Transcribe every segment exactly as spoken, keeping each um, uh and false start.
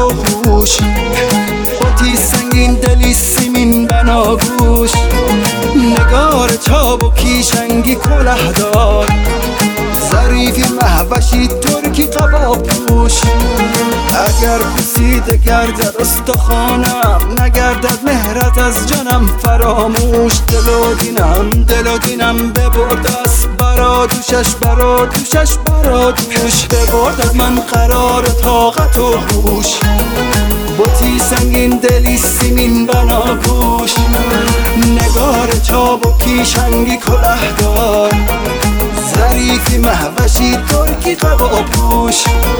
و هوش، باتی سنگین دلی سیمین بناگوش، نگار چاب و کیشنگی کله دار، ظریفی مهوشی ترکی قبا پوش. اگر پوسیده گردد استخوانم، نگردد مهرت از جانم فراموش. دل و دینم دل و دینم ببرد از برا دوشش برا دوشش برا دوش، ببرد از من قرار طاقت و هوش، باتی سنگین دلی سیمین بناگوش، نگار چاب و کیشنگی کله دار، ظریفی مهوشی ترکی قبا پوش.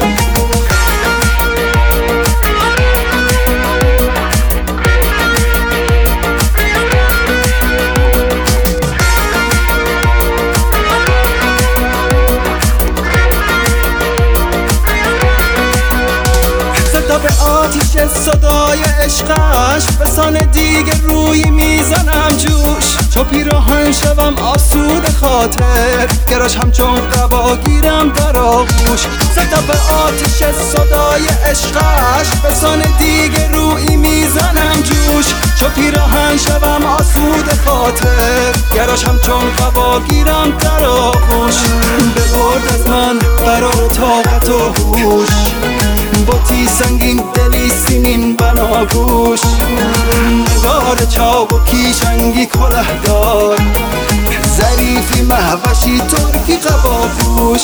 به آتیش صدای عشقش بسان دیگه روی میزنم جوش، چو پیراهن شوم آسود خاطر، گراش همچون قبا گیرم در آغوش. زده به آتیش صدای عشقش بسان دیگه روی میزنم جوش، چو پیراهن شوم آسود خاطر، گراش همچون قبا گیرم در آغوش. ببرد از من قرار طاقت و هوش، باتی سنگین دلی سیمین بناگوش، نگار چاب و کیشنگی کله دار، ظریفی مهوشی ترکی قبا پوش.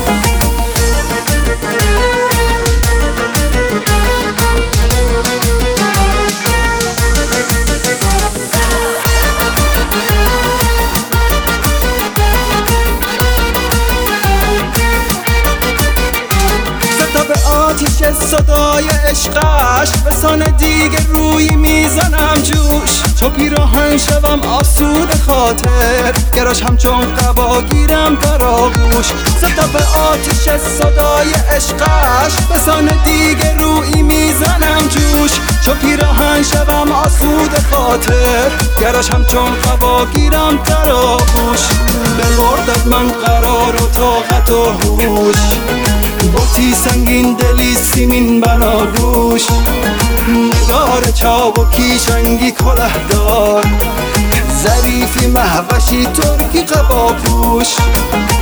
آتیش صدای عشقش بسان دیگه روی میزنم جوش، چو پیراهن شوم آسود خاطر، گراش همچون قبا گیرم در آغوش. زده به آتیش صدای عشقش بسان دیگه روی میزنم جوش، چو پیراهن شوم آسود خاطر، گراش همچون قبا گیرم در آغوش. ببرد از من قرار و طاقت و هوش، باتی سنگین دلی سیمین بناگوش، نگار چاب و کیشنگی کله دار، ظریفی مهوشی ترکی قبا پوش.